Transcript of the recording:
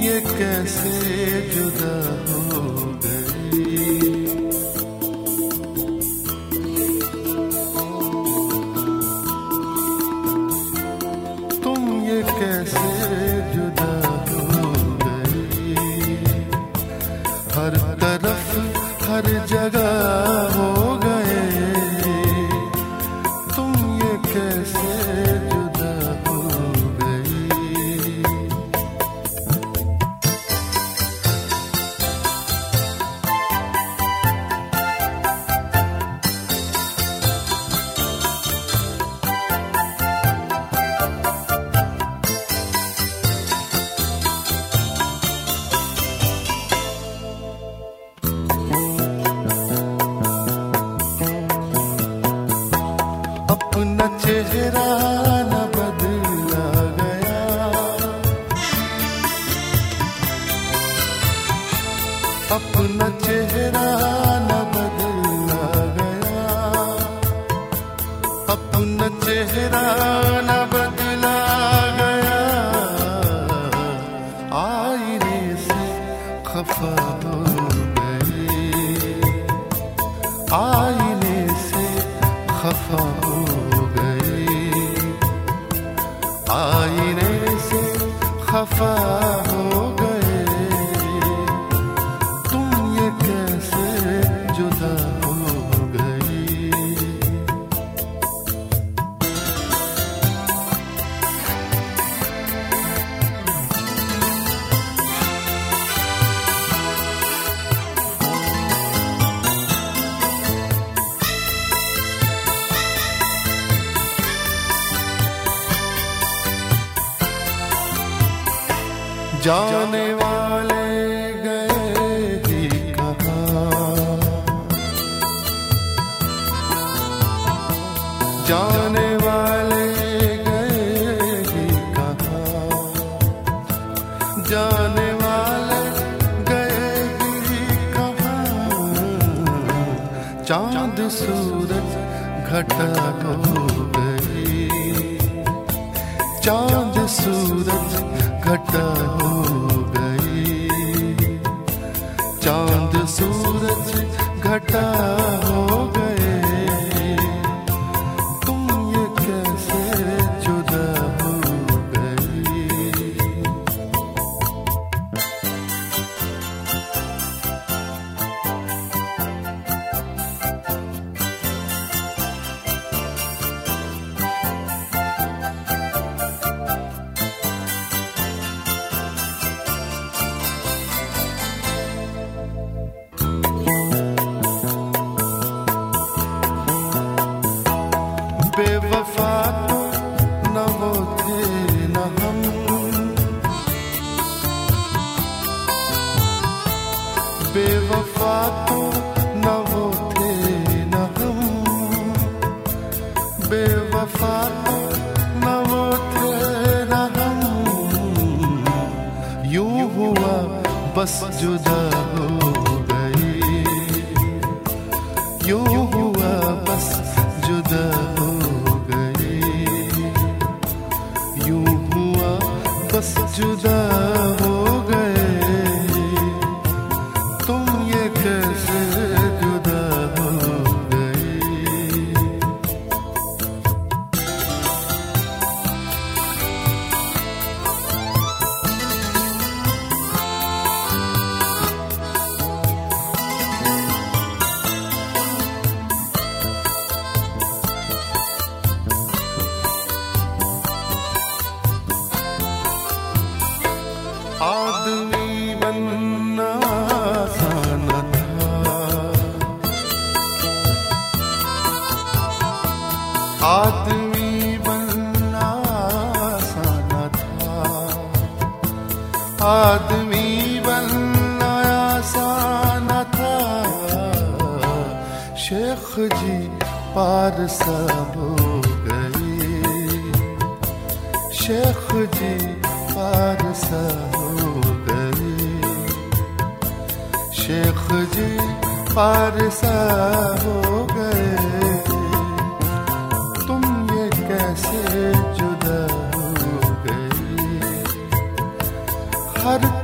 ये कैसे जुदा हो गई। तुम ये कैसे जुदा हो गई। हर तरफ हर जगह हो गए। तुम ये कैसे जुदा हो गई। अपना चेहरा न बदला गया। अपना चेहरा न बदला गया। अपना चेहरा न बदला गया। आईने से खफा हो गई। आईने से खफा हो गई। आईने से खफा हो गए। तुम ये कैसे जुदा हो गई। जाने वाले गए ही कहाँ। जाने वाले गए ही कहाँ। जाने वाले गए ही कहाँ। चांद सूरज घटा हो गई। चांद सूरज घटा हो गई। चांद सूरज घटा हो गए। तुम ये कैसे जुदा हो गई। बेवफा तो न वो थे न हम। बेवफा तो न वो थे न हम। बेवफा तो न वो थे न हम। यूं हुआ बस जुदा हो गई। यूं हुआ बस जुदा हो गई। यूं हुआ बस जुदा हो गए। तुम ये कैसे जुदा हो गई। आदमी बनना आसान था। आदमी बनना आसान था। आदमी बनना आसान था। शेख जी पारसा हो गई। शेख जी पारसा हो गई। शेख जी पारसा हो गए। तुम ये कैसे जुदा हो गई। हर